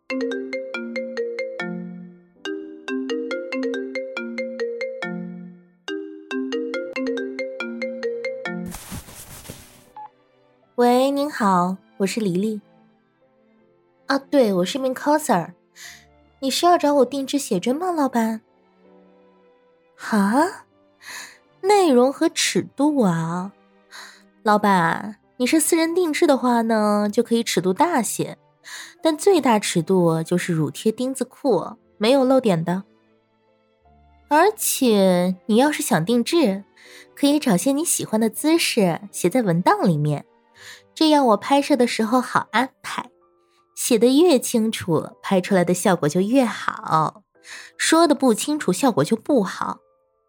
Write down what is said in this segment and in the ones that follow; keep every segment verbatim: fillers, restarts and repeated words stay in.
喂，您好，我是黎黎。啊，对，我是名 coser。你是要找我定制写真吗，老板？哈？内容和尺度啊？老板，你是私人定制的话呢，就可以尺度大些，但最大尺度就是乳贴钉子裤，没有漏点的。而且你要是想定制，可以找些你喜欢的姿势写在文档里面，这样我拍摄的时候好安排。写得越清楚，拍出来的效果就越好，说的不清楚，效果就不好。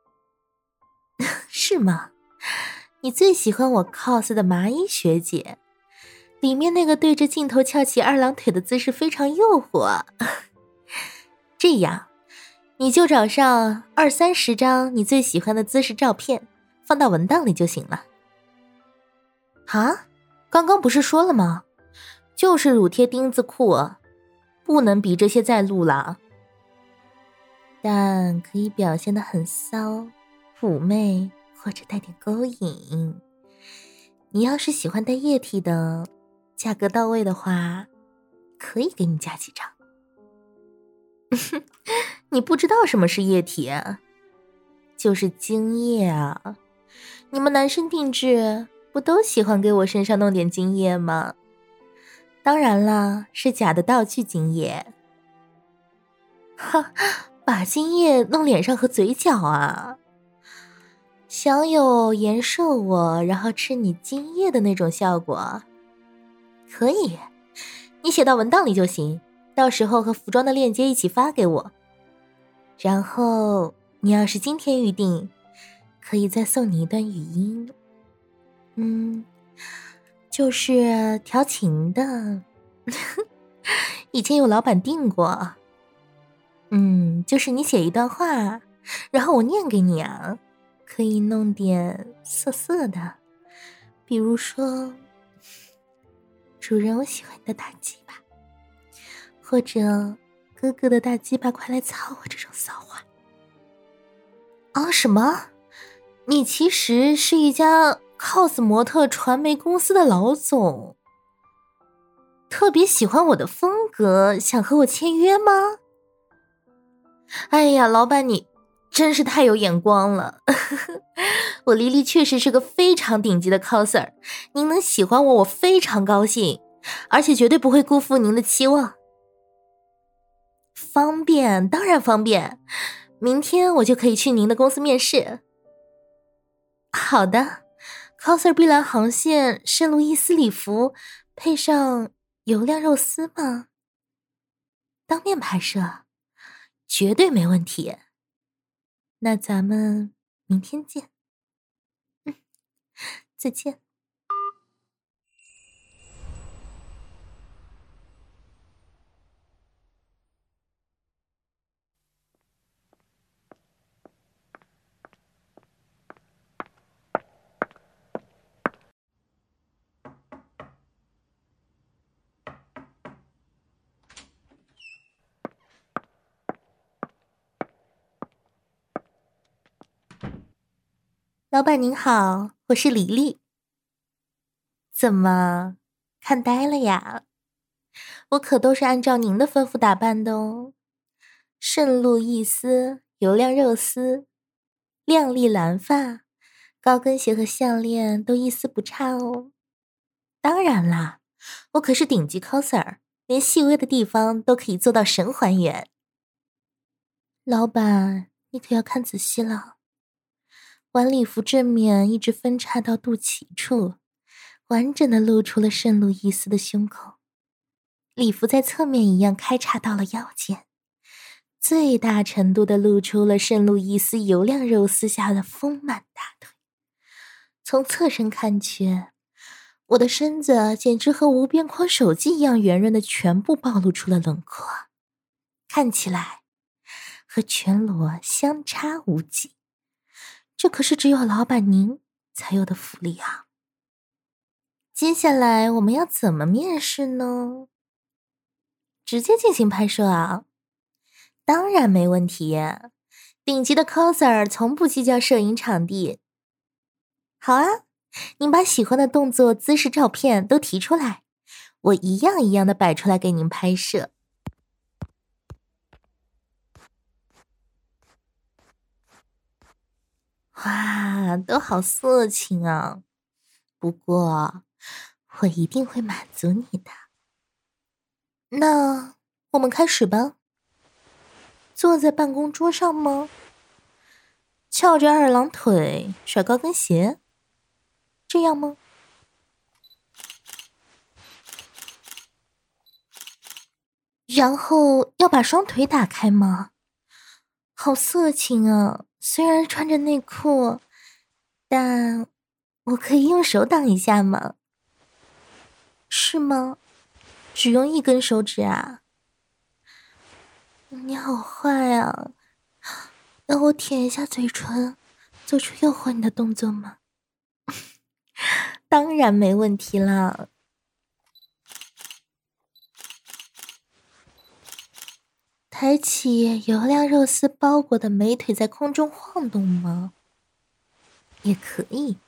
是吗？你最喜欢我 cos 的麻衣学姐，里面那个对着镜头翘起二郎腿的姿势非常诱惑。这样，你就找上二三十张你最喜欢的姿势照片，放到文档里就行了。啊？刚刚不是说了吗？就是乳贴钉子裤，不能比这些再露了。但可以表现得很骚、妩媚或者带点勾引。你要是喜欢带液体的，价格到位的话，可以给你加几张。你不知道什么是液体啊？就是精液啊。你们男生定制不都喜欢给我身上弄点精液吗？当然啦，是假的道具精液。哈，把精液弄脸上和嘴角啊？想有颜射我，然后吃你精液的那种效果？可以，你写到文档里就行，到时候和服装的链接一起发给我。然后你要是今天预定，可以再送你一段语音。嗯，就是调情的。以前有老板订过。嗯，就是你写一段话，然后我念给你啊，可以弄点色色的，比如说主人我喜欢你的大鸡巴，或者哥哥的大鸡巴快来操我，这种骚话。啊，什么？你其实是一家 cos 模特传媒公司的老总，特别喜欢我的风格，想和我签约吗？哎呀，老板你真是太有眼光了。我黎黎确实是个非常顶级的 coser， 您能喜欢我，我非常高兴，而且绝对不会辜负您的期望。方便，当然方便，明天我就可以去您的公司面试。好的， coser 碧蓝航线圣路易斯礼服，配上油亮肉丝吗？当面拍摄，绝对没问题。那咱们明天见。嗯，再见。老板您好，我是黎黎。怎么看呆了呀？我可都是按照您的吩咐打扮的哦。圣路易斯油亮肉丝，亮丽蓝发，高跟鞋和项链都一丝不差哦。当然啦，我可是顶级 coser， 连细微的地方都可以做到神还原。老板，你可要看仔细了。晚礼服正面一直分叉到肚脐处，完整的露出了圣路易斯的胸口。礼服在侧面一样开叉到了腰间，最大程度的露出了圣路易斯油亮肉丝下的丰满大腿。从侧身看去，我的身子简直和无边框手机一样圆润的全部暴露出了轮廓，看起来和全裸相差无几。这可是只有老板您才有的福利啊！接下来我们要怎么面试呢？ 直接进行拍摄啊？当然没问题，顶级的 coser 从不计较摄影场地。好啊，您把喜欢的动作、姿势、照片都提出来，我一样一样的摆出来给您拍摄。哇，都好色情啊！不过，我一定会满足你的。那我们开始吧。坐在办公桌上吗？翘着二郎腿，甩高跟鞋，这样吗？然后要把双腿打开吗？好色情啊！虽然穿着内裤，但我可以用手挡一下吗？是吗？只用一根手指啊？你好坏啊！让我舔一下嘴唇，做出诱惑你的动作吗？当然没问题啦。抬起油亮肉丝包裹的美腿在空中晃动吗？也可以。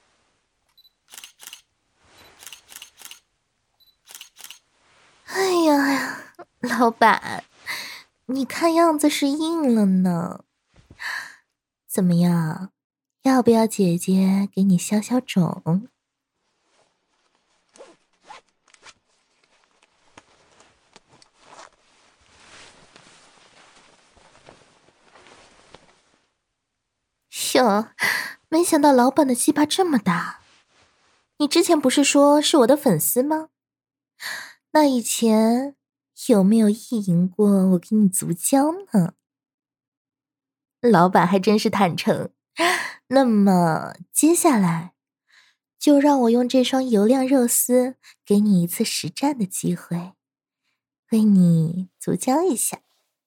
哎呀呀，老板，你看样子是硬了呢。怎么样？要不要姐姐给你消消肿？哟，没想到老板的鸡巴这么大。你之前不是说是我的粉丝吗？那以前有没有意淫过我给你足交呢？老板还真是坦诚。那么接下来就让我用这双油亮肉丝给你一次实战的机会，为你足交一下。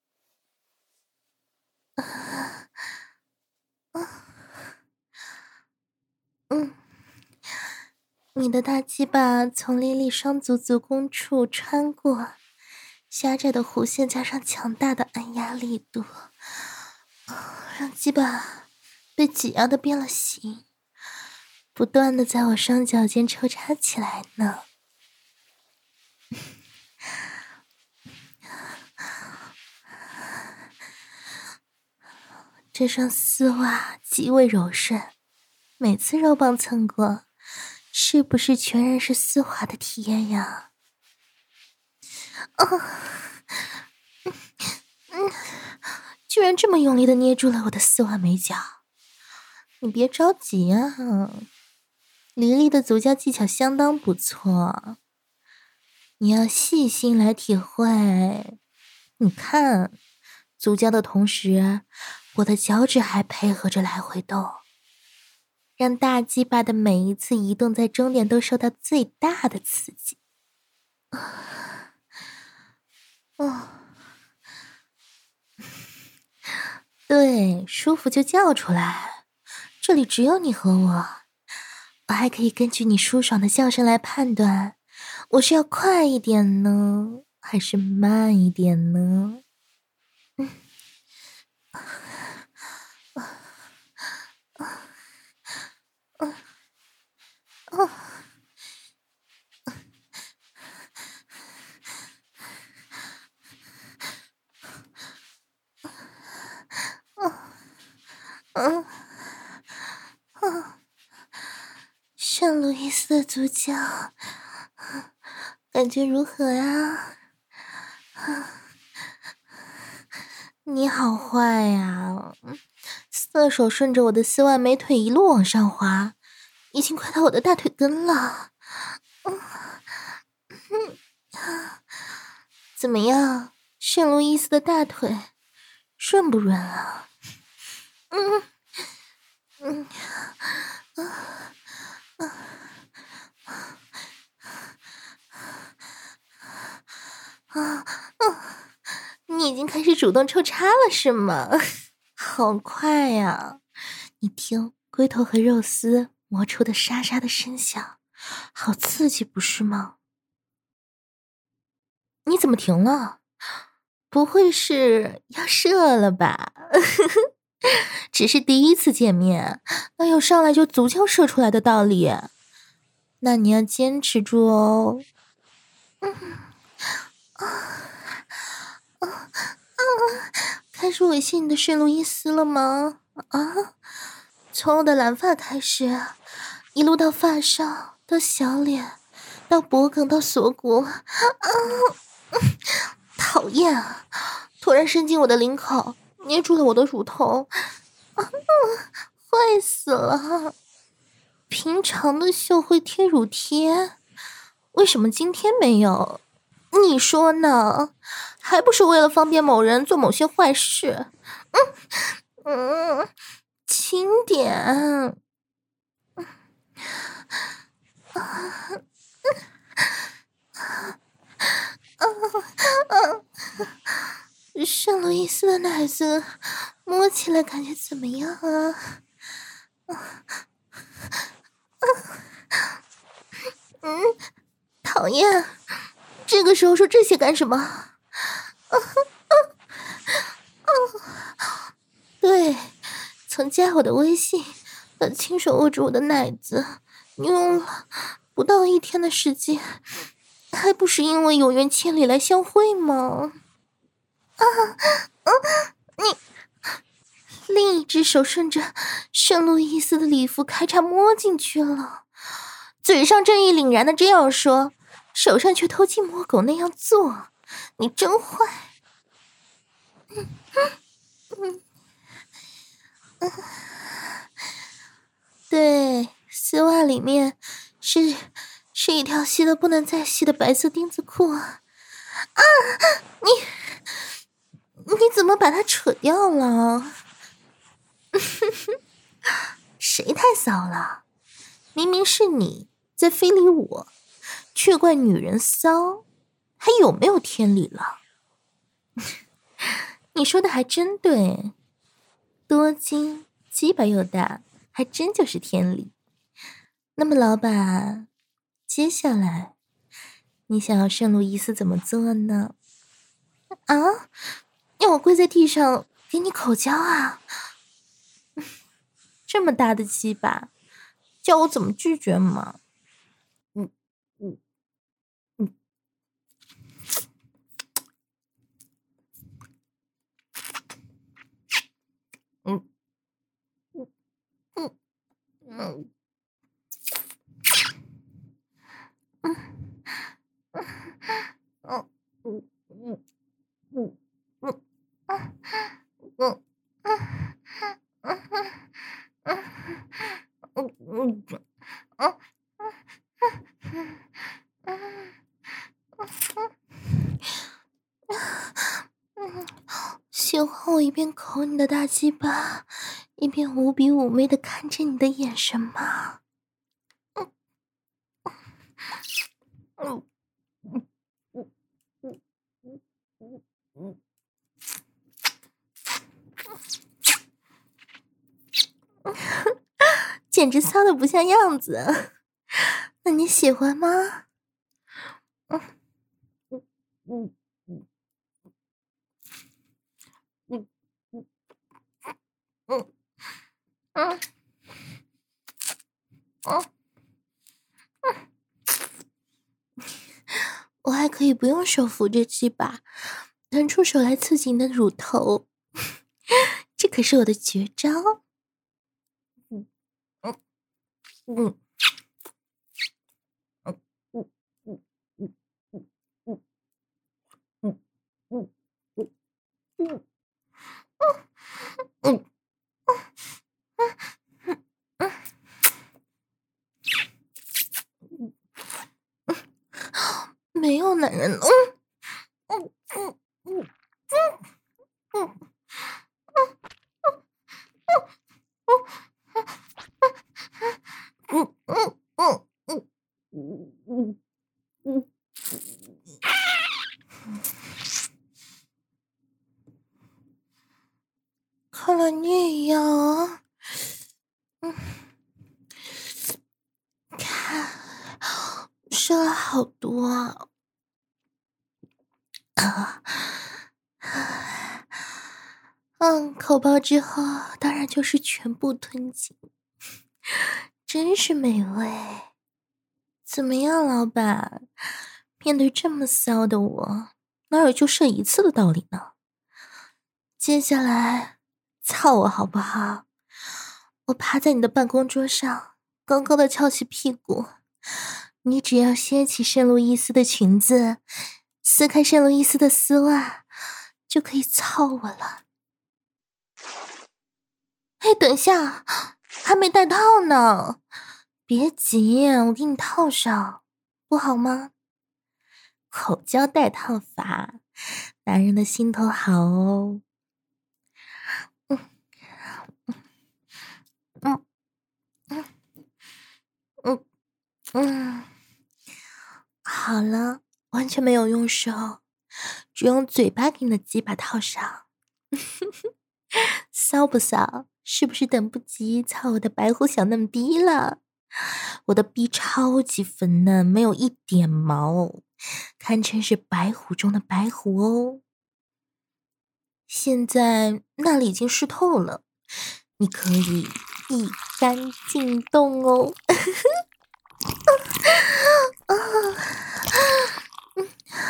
嗯，你的大鸡巴从莉莉双足足弓处穿过，狭窄的弧线加上强大的按压力度，让鸡巴被挤压的变了形，不断的在我双脚间抽插起来呢。这双丝袜极为柔顺，每次肉棒蹭过，是不是全然是丝滑的体验呀？啊，嗯嗯，居然这么用力的捏住了我的丝袜美脚！你别着急啊，黎黎的足交技巧相当不错，你要细心来体会。你看，足交的同时，我的脚趾还配合着来回动，让大鸡巴的每一次移动在终点都受到最大的刺激。哦，对，舒服就叫出来，这里只有你和我。我还可以根据你舒爽的叫声来判断，我是要快一点呢，还是慢一点呢？嗯，啊啊啊啊！嗯啊，圣路易斯的足交，感觉如何呀？你好坏呀！色手顺着我的丝袜美腿一路往上滑，已经快到我的大腿根了。嗯嗯，怎么样，圣路易斯的大腿润不润啊？嗯嗯啊啊啊啊！你已经开始主动抽插了是吗？好快呀！你听，龟头和肉丝磨出的沙沙的声响，好刺激不是吗？你怎么停了？ 不会是要射了吧？只是第一次见面，哪有上来就足球射出来的道理？那你要坚持住哦。嗯啊啊啊！开始猥亵你的圣路易斯了吗？啊！从我的蓝发开始，一路到发梢，到小脸，到脖梗，到锁骨。啊！讨厌啊！突然伸进我的领口，捏住了我的乳头。啊！坏死了！平常的秀会贴乳贴，为什么今天没有？你说呢？还不是为了方便某人做某些坏事？嗯嗯，轻点。啊啊啊啊！圣路易斯的奶子摸起来感觉怎么样啊？啊啊！嗯，讨厌！这个时候说这些干什么？啊啊啊！对，从加我的微信到亲手握住我的奶子，你用了不到一天的时间，还不是因为有缘千里来相会吗？啊啊！你另一只手顺着圣路易斯的礼服开叉摸进去了，嘴上正义凛然的这样说，手上却偷鸡摸狗那样做，你真坏。嗯嗯嗯，对，丝袜里面是是一条细的不能再细的白色丁字裤啊！啊，你你怎么把它扯掉了？谁太骚了？明明是你在非礼我，却怪女人骚，还有没有天理了？你说的还真对，多金鸡巴又大，还真就是天理。那么老板，接下来你想要圣路易斯怎么做呢？啊，要我跪在地上给你口交啊？这么大的鸡巴，叫我怎么拒绝嘛？嗯嗯嗯嗯嗯嗯嗯嗯嗯嗯嗯嗯嗯嗯嗯嗯嗯。喜欢我一边抠你的大鸡巴，一边无比妩媚的看着你的眼神吗？嗯嗯嗯嗯嗯嗯嗯嗯，简直骚的不像样子。那你喜欢吗？嗯嗯嗯嗯嗯嗯嗯嗯嗯，我还可以不用手扶着鸡巴，腾出手来刺激你的乳头，这可是我的绝招。嗯嗯嗯嗯嗯嗯嗯嗯嗯嗯嗯嗯嗯嗯，没有男人，嗯嗯嗯嗯嗯嗯嗯嗯嗯嗯嗯，看来你也要啊。嗯，看，射了好多啊！啊， 嗯，口爆之后当然就是全部吞进，真是美味。怎么样，老板？面对这么骚的我，哪有就射一次的道理呢？接下来操我好不好？我趴在你的办公桌上，高高的翘起屁股，你只要掀起圣路易斯的裙子，撕开圣路易斯的丝袜，就可以操我了。哎，等一下，还没戴套呢，别急，我给你套上，不好吗？口交戴套法，男人的心头好哦。嗯嗯嗯嗯嗯，好了，完全没有用手，只用嘴巴给你的鸡巴套上。骚不骚？是不是等不及操我的白虎小嫩逼了？我的逼超级粉嫩，没有一点毛，堪称是白虎中的白虎哦。现在那里已经湿透了，你可以一杆进洞哦。啊，嗯，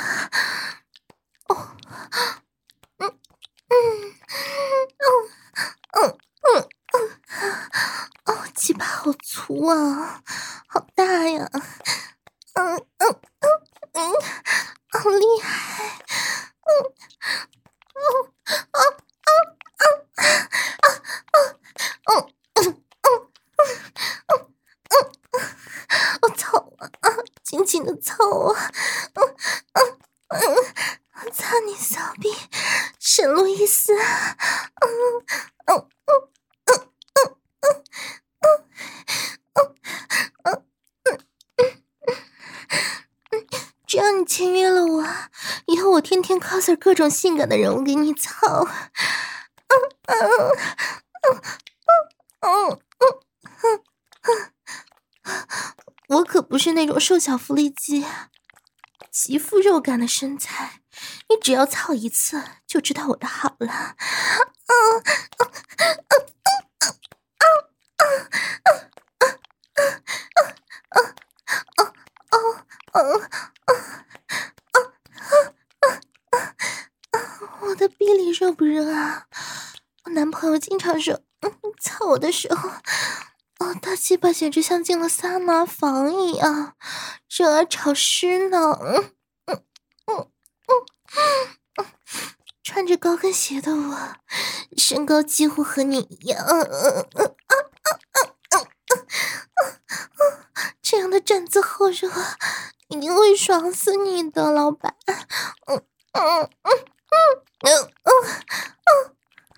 哦，嗯嗯嗯嗯嗯，哦，鸡巴好粗啊，好大呀，嗯嗯嗯嗯，好厉害，嗯嗯啊啊啊啊啊嗯嗯嗯嗯嗯，我操啊啊，紧紧的操啊，嗯嗯嗯，操你骚逼，沈路易斯，嗯嗯嗯嗯嗯嗯嗯嗯嗯嗯，只要你签约了我，以后我天天 coser 各种性感的人物给你操，嗯嗯嗯嗯嗯嗯，我可不是那种瘦小福利机，极富肉感的身材，你只要操一次就知道我的好了。嗯嗯嗯我的逼里热不热啊？我男朋友经常说，嗯，操我的时候，哦，大鸡巴简直像进了桑拿房一样，热而潮湿呢。嗯嗯嗯嗯，穿着高跟鞋的我，身高几乎和你一样。嗯嗯嗯这样的站姿后热，一定会爽死你的，老板。嗯嗯嗯嗯嗯嗯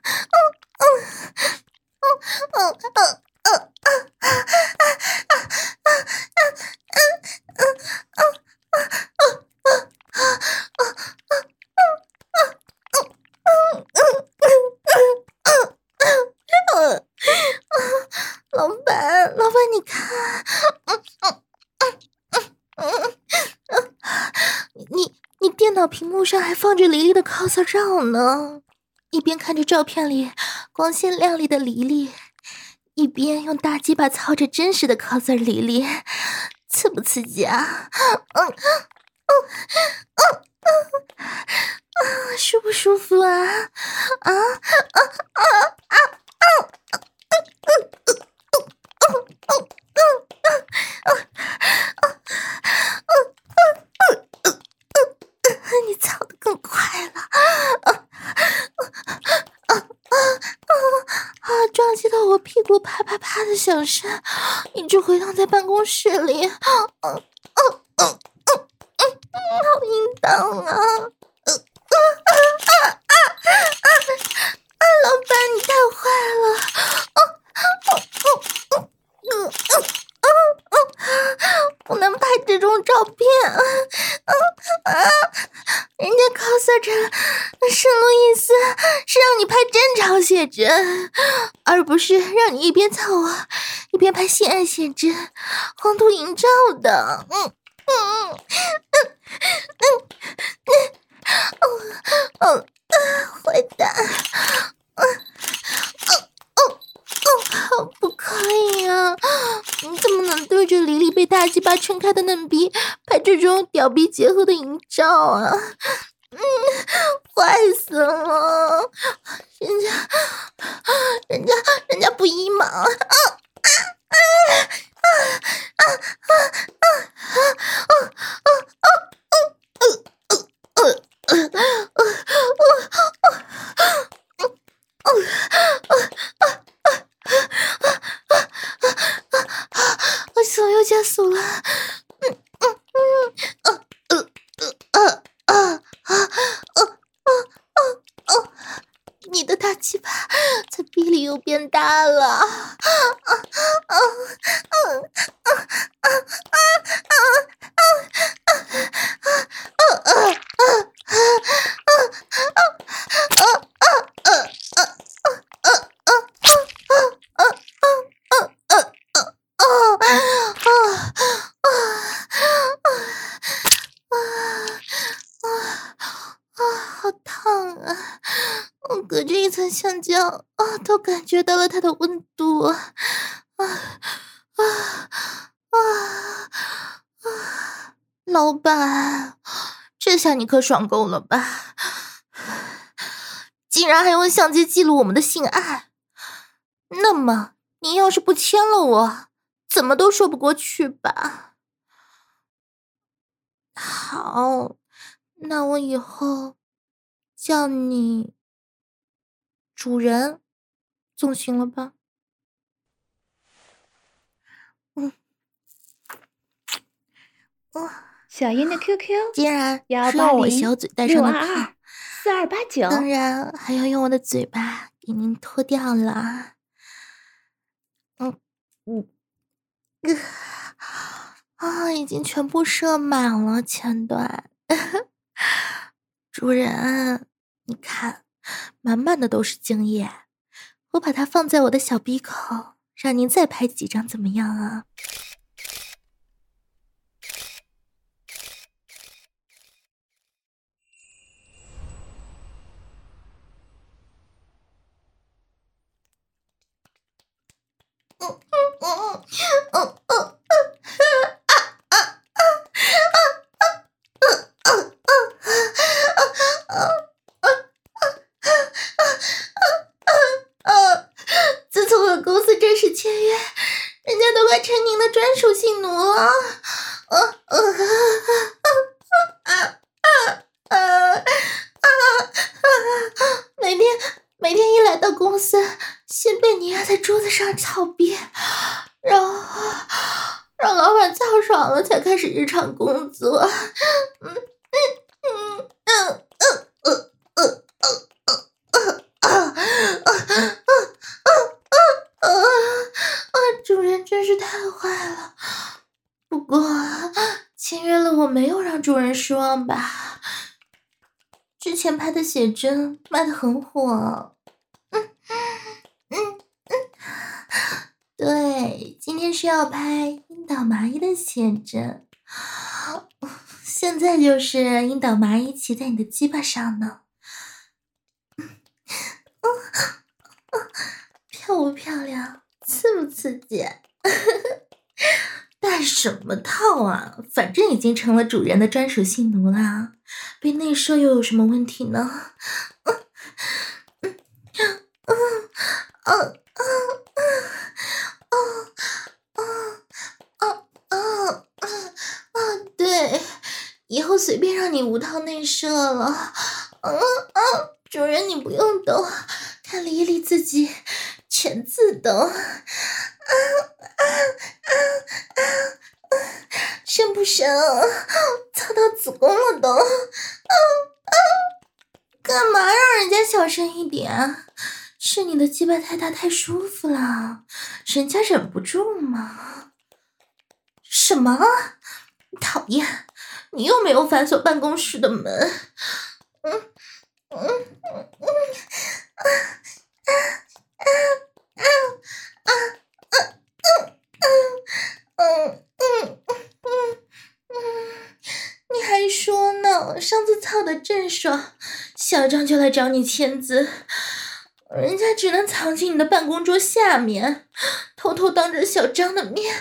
嗯嗯嗯嗯，老板，老板，你看，嗯嗯嗯嗯，你你电脑屏幕上还放着黎黎的 coser 照呢，一边看着照片里光鲜亮丽的黎黎，一边用大鸡巴操着真实的 coser 黎黎，刺不刺激啊？嗯嗯嗯嗯啊，舒不舒服啊？啊啊啊啊啊！你操的更快了！啊啊啊啊啊！撞击到我屁股啪啪啪的响声，一直回荡在办公室里。嗯嗯嗯嗯嗯，好淫荡啊！嗯啊啊啊啊啊！啊，老板你太坏了！啊啊啊啊啊啊啊！不能拍这种照片！啊啊啊！人家 coser 成圣路易斯是让你拍真钞写真，而不是让你一边操我一边拍性爱写真、黄图营照的。嗯嗯嗯嗯嗯嗯嗯。 坏蛋！嗯嗯嗯嗯，不可以啊！你怎么能对着黎黎被大鸡巴撑开的嫩逼拍这种屌逼结合的淫照啊？嗯，坏死了！人家，人家，人家不依嘛！啊啊啊啊啊啊啊啊啊啊！我手又加速了，嗯嗯嗯，呃呃呃呃呃呃呃呃，你的大鸡巴在逼里又变大了，啊啊啊啊啊啊啊啊啊啊隔着一层橡胶啊，都感觉到了它的温度啊啊啊啊啊！老板，这下你可爽够了吧？竟然还用相机记录我们的性爱，那么你要是不签了我，怎么都说不过去吧？好，那我以后叫你主人，总行了吧？嗯，嗯， 小英的 Q Q 既然幺是用我八零小嘴戴六上的套， 二二四二八九， 当然还要用我的嘴巴给您脱掉了。嗯嗯，呃啊，已经全部射满了前段。主人，你看，满满的都是精液，我把它放在我的小鼻口，让您再拍几张，怎么样啊？嗯嗯嗯嗯嗯，自从和公司正式签约，人家都快成您的专属性奴了。嗯嗯啊啊啊啊！每天每天一来到公司，先被你压在桌子上操逼，然后让老板操爽了，才开始日常工作。嗯嗯嗯嗯嗯嗯嗯嗯嗯嗯嗯，主人真是太坏了。不过签约了，我没有让主人失望吧？之前拍的写真卖的很火。嗯嗯嗯，对，今天是要拍阴倒麻衣的写真，现在就是阴倒麻衣骑在你的鸡巴上呢。漂不漂亮？刺不刺激？戴什么套啊？反正已经成了主人的专属性奴啦，被内射又有什么问题呢？嗯嗯嗯嗯嗯嗯嗯嗯嗯，对，以后随便让你无套内射了。嗯嗯，主人你不用动，看黎黎自己全自动。啊啊啊啊！深不深？操到子宫了都！啊啊！干嘛让人家小声一点啊？是你的鸡巴太大太舒服了，人家忍不住嘛。什么？讨厌！你又没有反锁办公室的门。嗯嗯嗯嗯啊啊啊啊啊啊嗯嗯嗯嗯嗯，你还说呢？上次操的正爽， 小张就来找你签字，人家只能藏进你的办公桌下面，偷偷当着小张的面，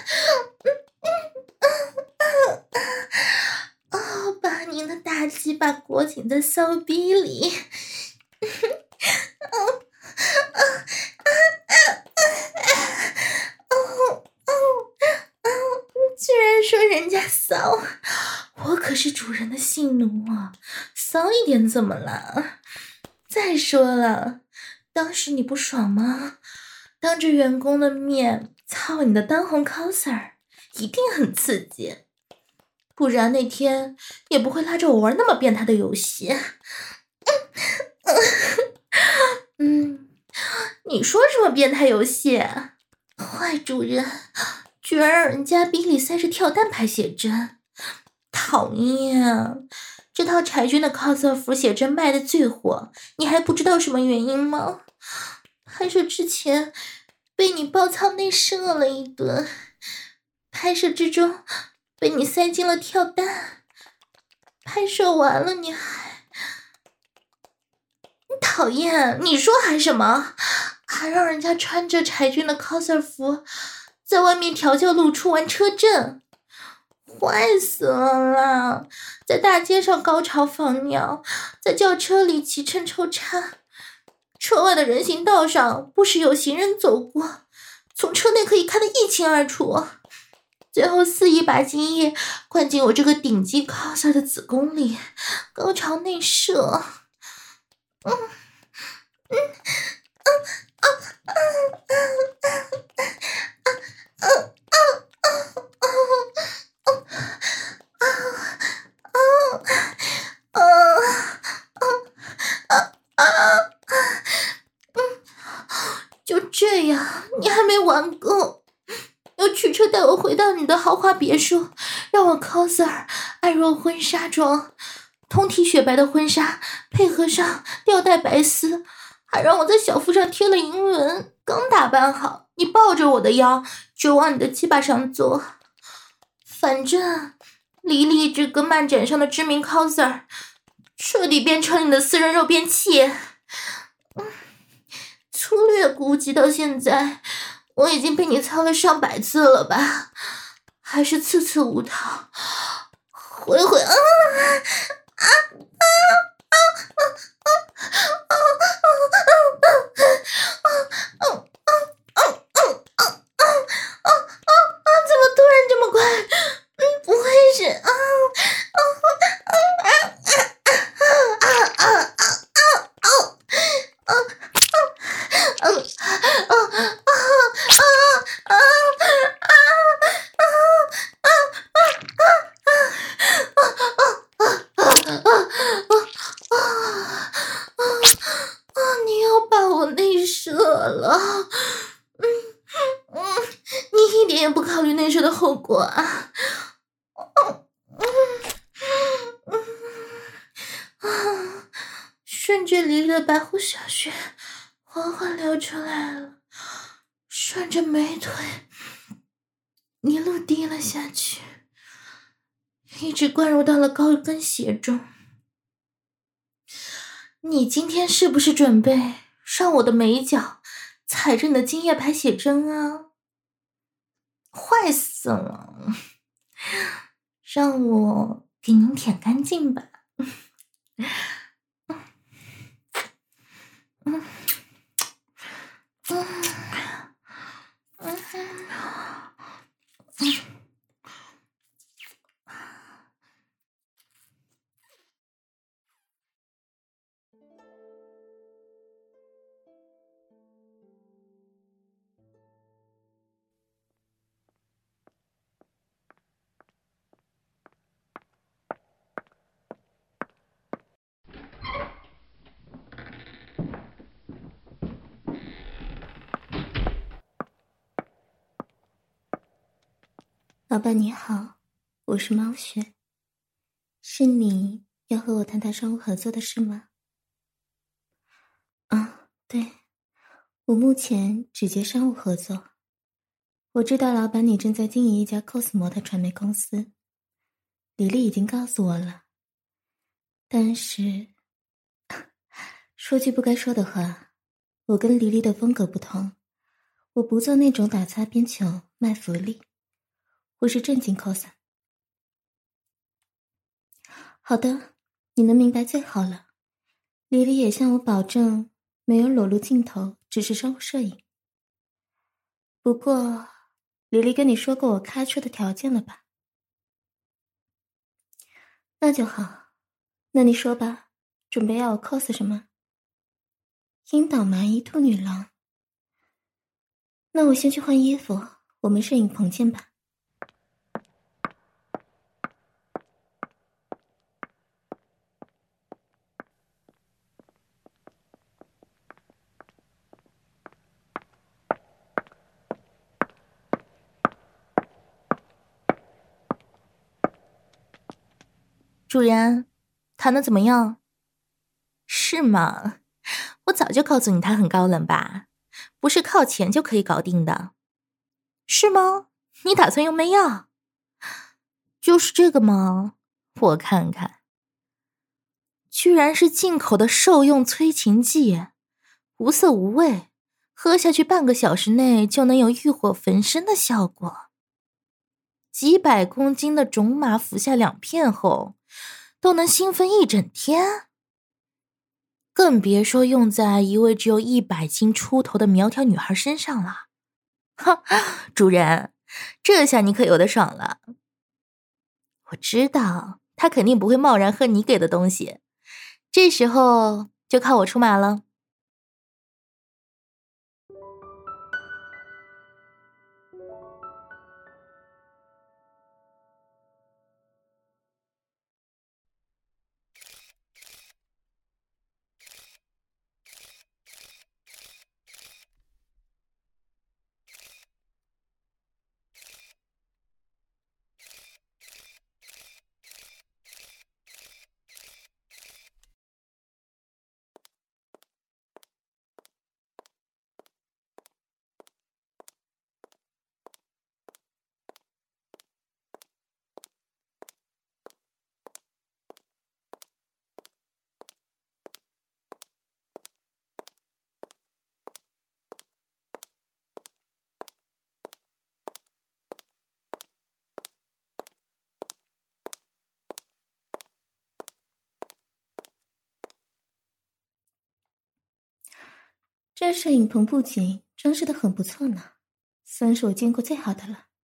哦，把你的大鸡巴裹紧在骚逼里。居然说人家骚，我可是主人的性奴啊，骚一点怎么了？再说了，当时你不爽吗？当着员工的面操你的当红 coser， 一定很刺激，不然那天也不会拉着我玩那么变态的游戏。嗯，你说什么变态游戏？坏主人，居然让人家逼里塞着跳蛋牌写真，讨厌！这套柴军的 coser 服写真卖的最火，你还不知道什么原因吗？拍摄之前被你爆操内射了一顿，拍摄之中被你塞进了跳蛋，拍摄完了你还……讨厌！你说还什么？还让人家穿着柴军的 coser 服在外面调教露出玩车震，坏死了啦！在大街上高潮放尿，在轿车里骑乘抽插，车外的人行道上不时有行人走过，从车内可以看得一清二楚，最后肆意把精液灌进我这个顶级 coser 的子宫里，高潮内射。嗯嗯嗯啊啊啊啊啊啊啊啊啊啊！就这样，你还没玩够，要驱车带我回到你的豪华别墅，让我 coser 爱若婚纱装，通体雪白的婚纱配合上吊带白丝，还让我在小腹上贴了银纹。刚打扮好，你抱着我的腰就往你的鸡巴上坐。反正黎黎这个漫展上的知名 coser 彻底变成你的私人肉便器。嗯，粗略估计到现在我已经被你操了上百次了吧，还是次次无套，回回啊啊啊啊啊啊啊啊啊啊啊啊！怎么突然这么快？嗯，不会是啊啊啊啊啊啊啊啊啊啊啊！你又把我内射了，嗯嗯，你一点也不考虑内射的后果啊！嗯嗯啊，顺着黎黎的白胡小穴缓缓流出来了，顺着美腿一路滴了下去，一直灌入到了高跟鞋中。你今天是不是准备让我的美脚踩着你的精液排写真啊？坏死了！让我给您舔干净吧。嗯嗯嗯嗯嗯。 老板你好，我是猫雪，是你要和我谈谈商务合作的事吗？啊，对，我目前只接商务合作。我知道老板你正在经营一家 cos 模特传媒公司，李丽已经告诉我了，但是说句不该说的话，我跟黎黎的风格不同，我不做那种打擦边球卖福利，我是正经 cos。好的，你能明白最好了。黎黎也向我保证，没有裸露镜头，只是商务摄影。不过，黎黎跟你说过我开出的条件了吧？那就好，那你说吧，准备要我 cos 什么？樱岛麻衣兔女郎。那我先去换衣服，我们摄影棚见吧。 主人，谈的怎么样？是吗？我早就告诉你他很高冷吧，不是靠钱就可以搞定的。是吗？你打算用媚药？就是这个吗？我看看，居然是进口的兽用催情剂，无色无味，喝下去半个小时内就能有欲火焚身的效果。几百公斤的种马服下两片后，都能兴奋一整天。更别说用在一位只有一百斤出头的苗条女孩身上了。哈，主人，这下你可有的爽了。我知道他肯定不会贸然喝你给的东西，这时候就靠我出马了。 这摄影棚布景装饰的很不错呢，算是我见过最好的了。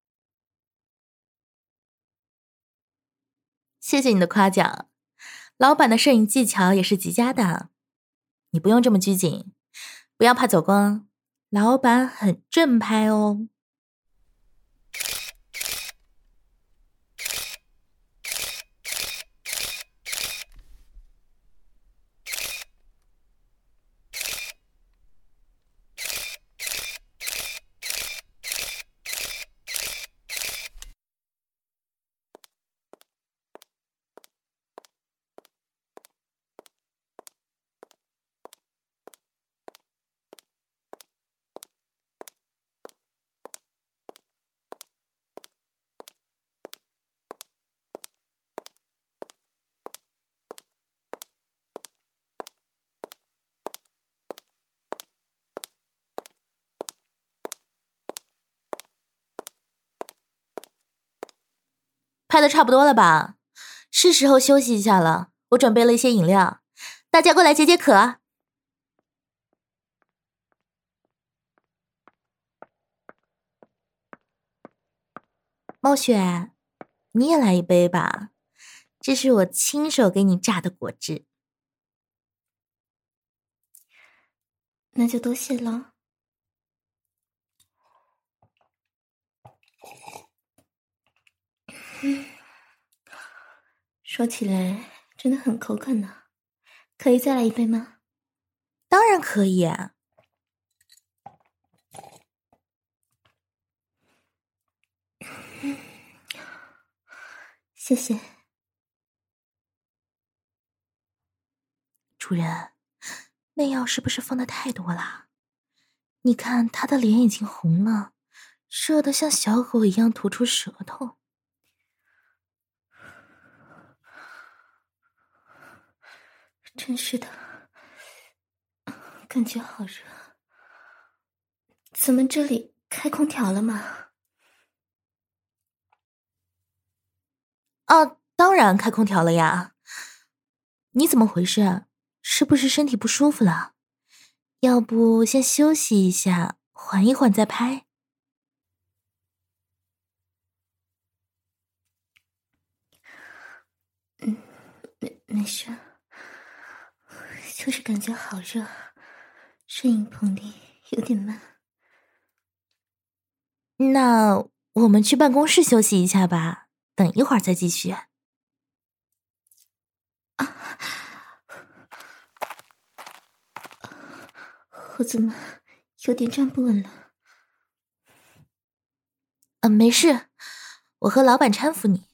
谢谢你的夸奖，老板的摄影技巧也是极佳的。你不用这么拘谨，不要怕走光，老板很正派哦。拍的差不多了吧？是时候休息一下了。我准备了一些饮料，大家过来解解渴。猫雪，你也来一杯吧，这是我亲手给你榨的果汁。 那就多谢了。嗯，说起来真的很口渴呢，可以再来一杯吗？ 当然可以。 谢谢。 主人，媚药是不是放的太多了？你看他的脸已经红了，热得像小狗一样吐出舌头。 真是的， 感觉好热。咱们这里开空调了吗？ 哦，当然开空调了呀。你怎么回事？是不是身体不舒服了？要不先休息一下，缓一缓再拍。 嗯，没没事，就是感觉好热，摄影棚里有点闷。 那我们去办公室休息一下吧，等一会儿再继续。 啊，我怎么有点站不稳了？ 嗯，没事，我和老板搀扶你。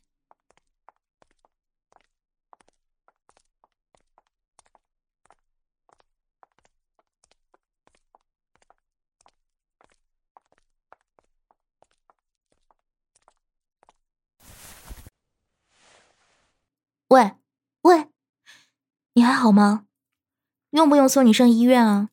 喂，喂，你还好吗？用不用送你上医院啊？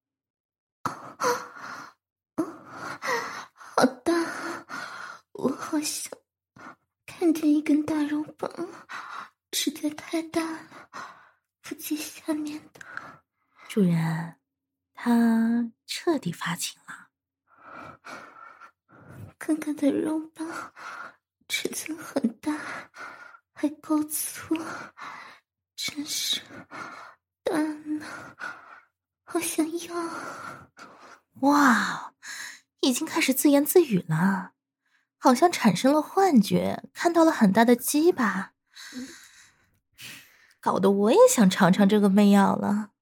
好大，我好像看见一根大肉棒，实在太大了，腹肌下面的。 主人，他彻底发情了。 哥哥的肉棒尺寸很大，还够粗，真是大呢，好想要。 哇，已经开始自言自语了，好像产生了幻觉，看到了很大的鸡巴，搞得我也想尝尝这个媚药了。